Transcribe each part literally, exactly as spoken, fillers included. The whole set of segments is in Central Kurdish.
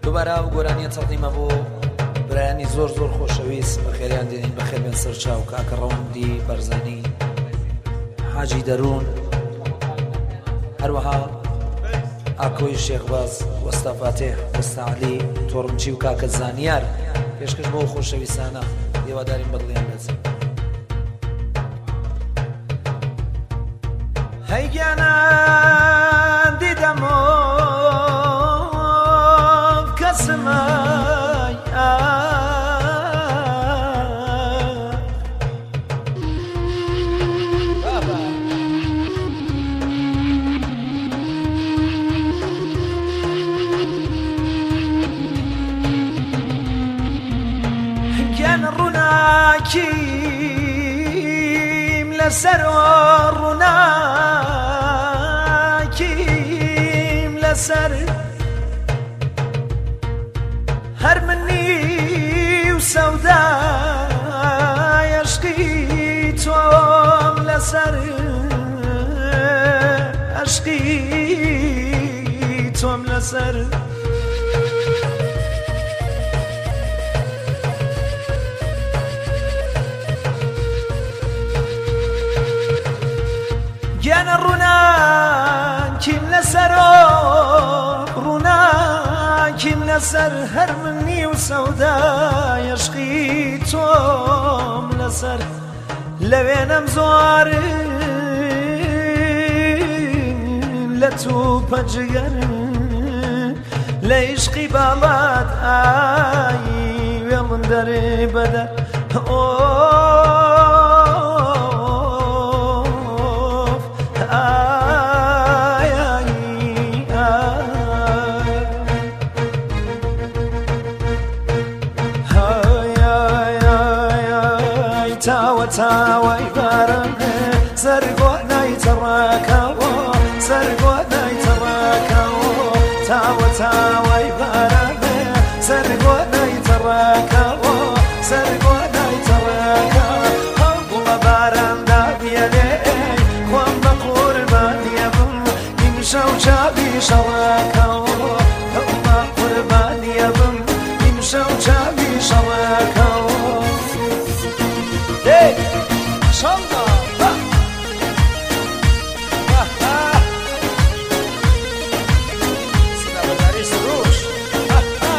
دووبارە ئەو گۆرانیە چەڵتیمە بۆ برایانی زۆر زۆر خۆشەویست بەخێریان دێنین بەخێر بێن سەر چاو کاکە ڕەوندی بەرزانی حاجی دەروون هەروەها ئاکۆی شێخباز وەستا فاتح وەستا عەلی تۆڕمچی و کاکە زانیار پێشکەش بۆ خۆشەویستانە هیوادارین بەدڵیان بێت. هەی گیانان دیدەمۆ کەسمای گیانە ڕووناکیم لەسەر ڕووناکیم لەسەر هەر منی و سەودای عەشقی تۆم لەسەر عەشقی تۆم لەسەر گیانە ڕووناکیم لەسەر ڕووناکیم لەسەر هەر منی و سەودای عەشقی تۆم لەسەر لەوێنەم زۆرن لە تووپە جگەرن لە عیشقی باڵات ئایی وێڵم دەرێ بەدەر تاوە تاوەی بارانێ سەرگۆ نایتەڕاکەوە سەرگۆ نایتەڕاکەوە تاوە تاوەی بارانێ سەرگۆ نایتەڕاکەوە سەرگۆ نایتەڕاکەوە هەڵ بوومە باراندا بێنێ خۆم بە قوربانیە بم نیمشە و چاوی شەڕاکەوە هەڵمە قوربانیە بم نیمشە و چاوی شەڕاکەوە. Hey, Shamba, ha, ha, ha. Sinabadari Surush, ha, ha.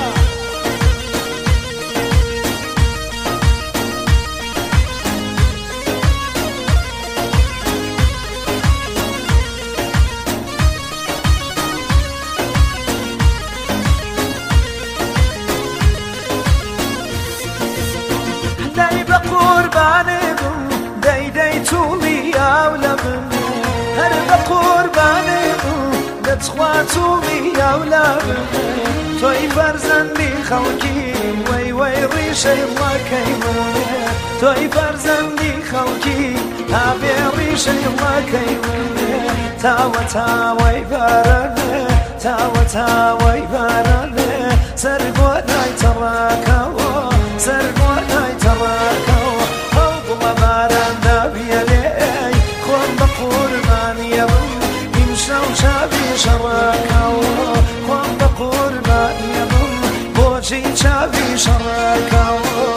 Dai ba qurbani bum, dai dai tuli awlabum. Har ba qurbani bum, datkhwa tuli awlabum. Toy farzandi khawki, way way rishay Allah kaymune. Toy farzandi khawki, abi rishay Allah kaymune. Tawa tawa barane, tawa tawa barane. Sargo nay tarakawa, sargo nay tarakawa. Hawduma baranda biyale, khon baqurban yabum. Imshaw shabi sharakawa, khon baqurban yabum. Boji shabi sharakawa.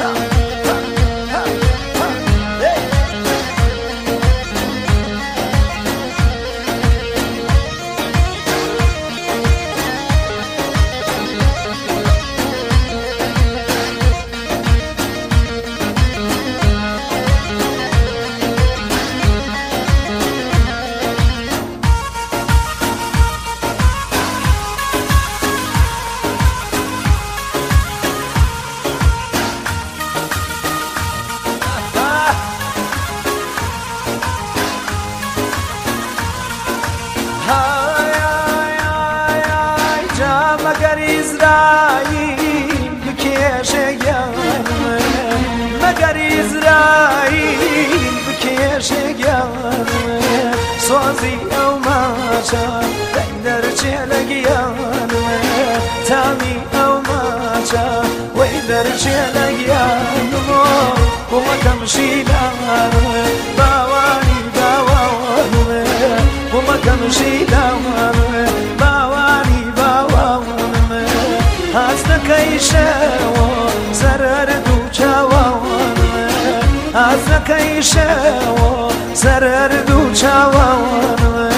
مگر إسرائيل بكيش يغنم مگر إسرائيل بكيش يغنم صوزي أو ماشا تقدر جلق يغنم تامي أو ماشا ويقدر جلق يغنم وما تمشي لغنم باواني باوانم وما تمشي لغنم باواني باوانم ئازەکەی شەوە سەرەرد و چاوانە ئازەکەی شەوە سەرەرد و چاوانە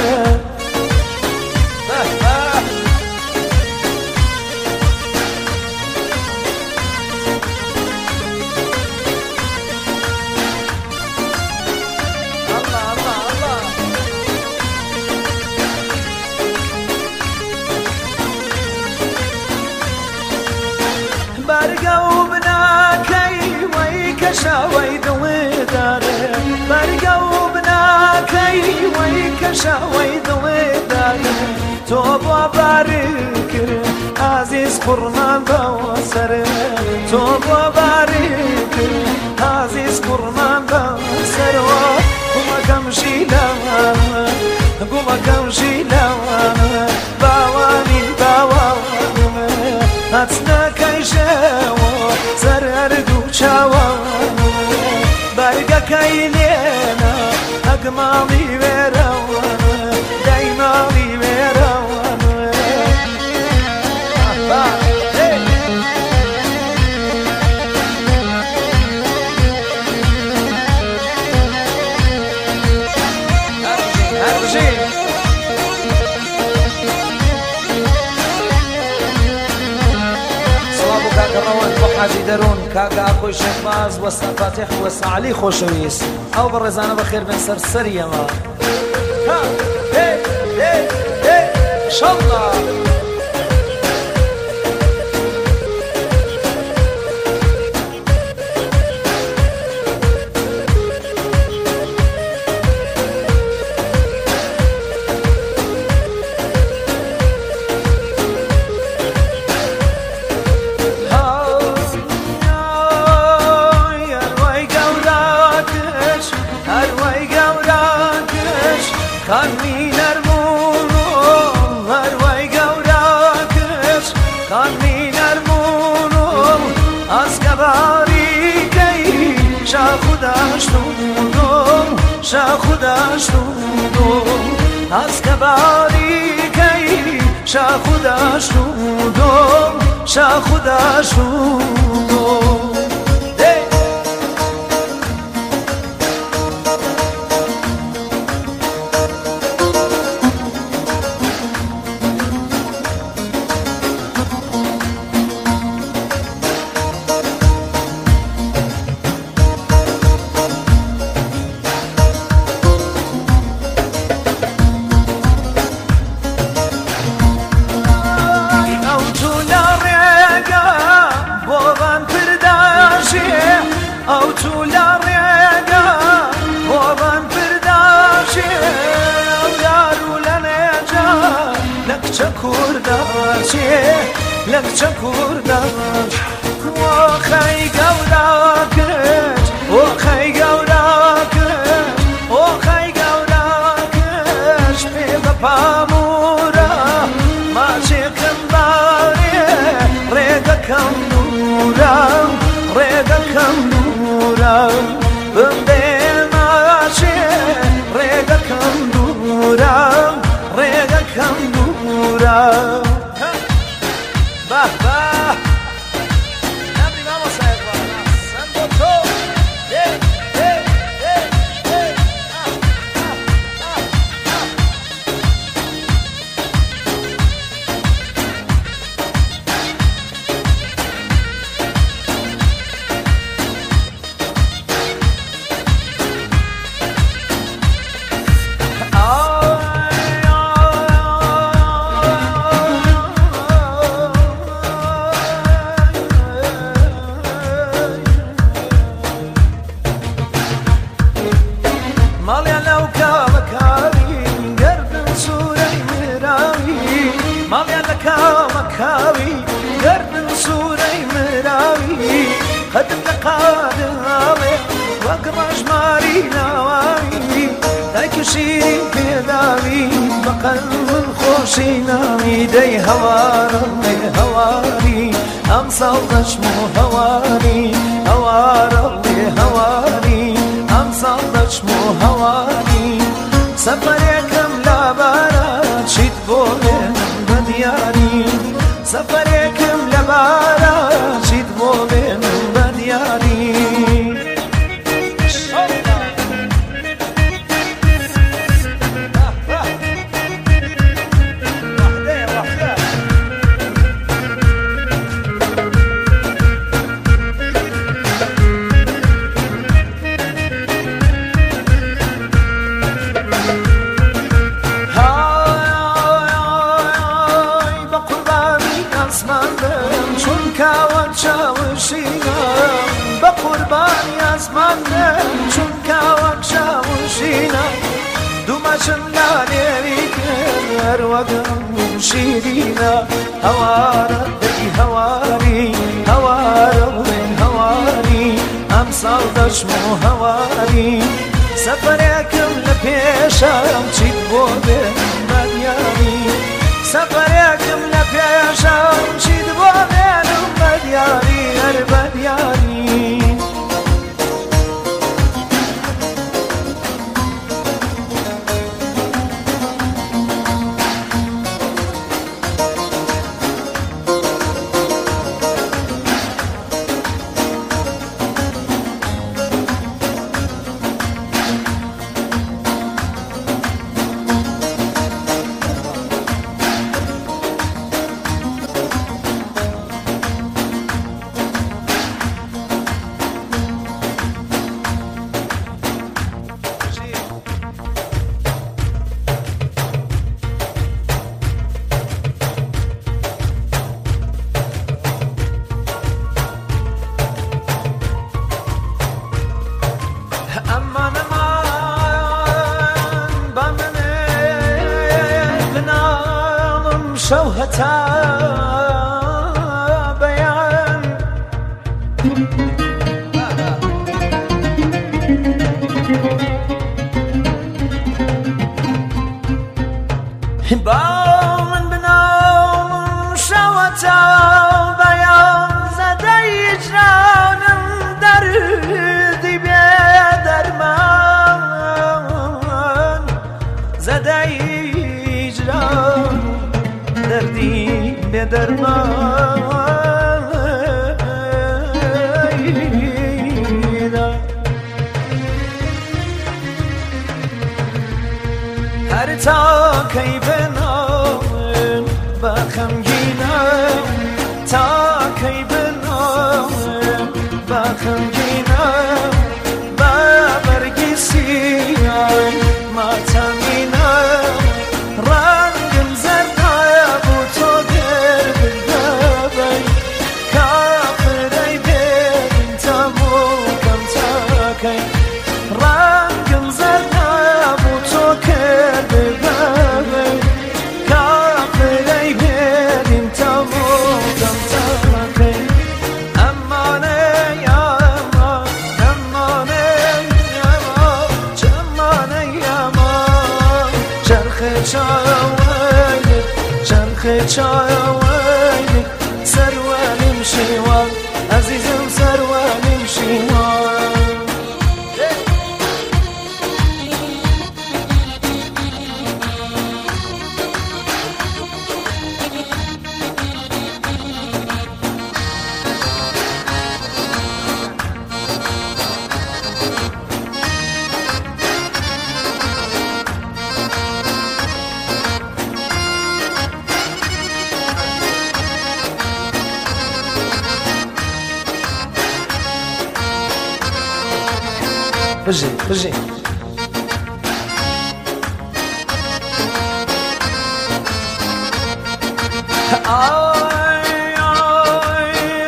بەرگە و بناکەی وەی کەشاوەی دڵێدارێ بەرگە و بناکەی وەی کەشاوەی دڵێدارێ تۆ بۆ باری کرد ئازیز قوڕمان بەوە سەرێ تۆ بۆ باری کرد ئازیز قوڕمان بەوە سەرەوە گوڵەکەم ژیلەوە گوڵەکەم ژیلەوە باوانی باوانە هەچنەکەی شەوە سەرەرد و چاوانە بەرگەکەی لێنە ئەگماڵی وێرەوانە دەیماڵی وێرەوانە حاجی دەروون کاکە ئاکۆی شێخباز وەستا فاتح وەستا عەلی خۆشەویست ئەو بەڕێزانە بەخێر بێن سەر سەری ئەمە شەڵڵا Kanmi nermunum, her vay gavrakış. Kanmi nermunum, az kabari key. Şahudaş nudum, şahudaş nudum, az kabari key. Şahudaş nudum, şahudaş nudum. ئەو تو لە ڕێگە بۆڵەن پرداشێ ئەو یار و لە نێجا لە کچە کورداشێ لە کچە کورداش وەخەی گەورە کرد وەخەی گەورە کرد وەخەی گەورە کرد پێ بە پامورە ماچێکم بارێ ڕێگەکەم دوورە ڕێگەکەم دوورە بمبێ ماچێ ڕێگەکەم دوورە ڕێگەکەم دوورە بە بە نەبی مامۆسای بەڕە سەن بۆ تۆ دێ دێ دێ دێ ماڵیان لەو کاڵەکاوی گەردن سوورەی مراوی ماڵیان لە کاڵەکاوی گەردن سوورەی مراوی قەدم لە قادڵێ وەک ڕەژماری ناوایی دایک شیرین پێداوی بە قەلبم خۆشی ناوی دەی هەوارە هەواری ئەم ساڵ دەچم و هەواری هەوارە لێ هەواری ئەم ساڵ دەچم و هەواری سەفەرێکم لابارە چیت بۆ لێ بە دیاری سەفەرێکم لە بارە چیت بۆ بێنم بە دیاری بە قوربانی ئەزمانم چونکە وەک شاوشینە دوومەچم لا لێوی کرد هەروەگەم شیرینە هەوارە دەی هەواری هەوارە بڵێ هەواری ئەم ساڵ دەچم و هەواری سەفەرێکم لە پێشەم چیت بۆ بێنم بە دیاری سەفەرێکم لە پێشەم چیت بۆ بێنم بە دیاری هەر بە دیاری شوهتا بيان باون بنام شوهتا بيان زدي جرانم دردي بيدرمان زدي جرانم دردی به درمان هر تا کی بنام با خمگینم تا کی بنام با خمگینم با برگی سیای ماتمینم رنگم زرد رنگم زرد نبود تو کرد ببری کافری بریم تمومم تاکی امانه یا امان امانه یا امان چمانه یا امان چرخ چاوی چرخ چاوی سروانیم شیوان عزیزم سروانیم شیوان بجي بجي آی آی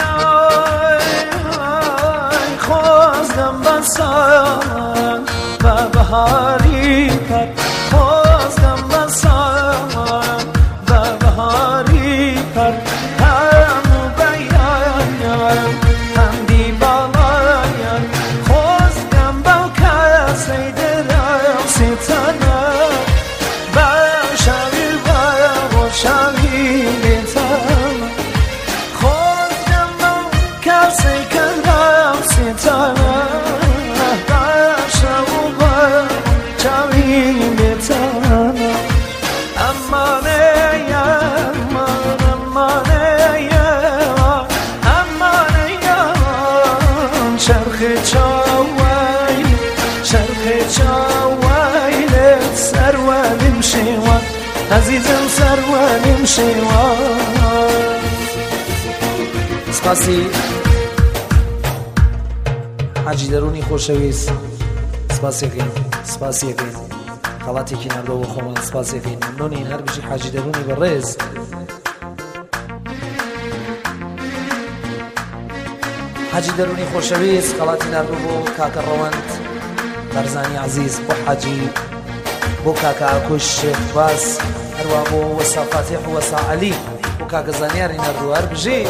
آی خواستم بسان و بهاری کرد خواستم بسان و بهاری کرد همو بیایم هم دیبالایم ستانه باشمی با باشمی بیتام خودم کسی کندم ستانه باشم با شێوان سپاسی حاجی دەرونی خۆشەویست سپاسیەکەین سپاسیەکەین خەڵاتێکی نردەوە خۆمان سپاسیەکەین ممنونین هەر بژی حاجی دەرونی بەڕێز حاجی دەرونی خۆشەویست خەڵاتی نردوو بۆ کاکە ڕەوەند بەرزانی عزیز بۆ حاجی بۆ کاکە ئاکۆش شێخ باس هەروە بۆ وەستا فاتیح و وەستا عەلی بۆ کاکە زانیاری نردوو هەر بژی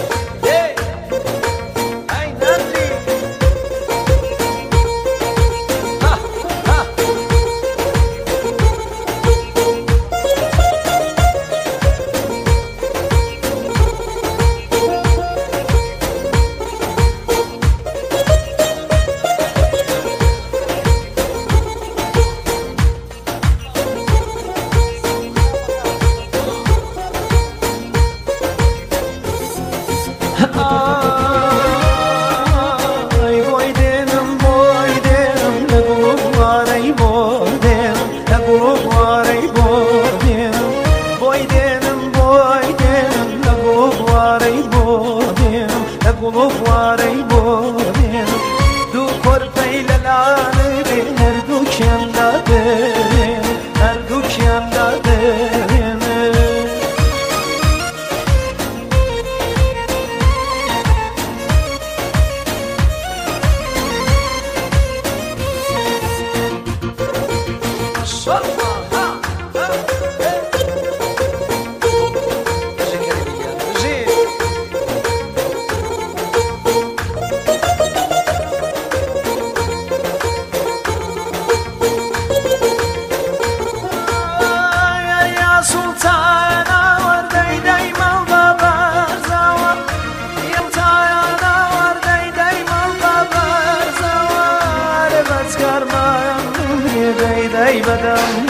بدم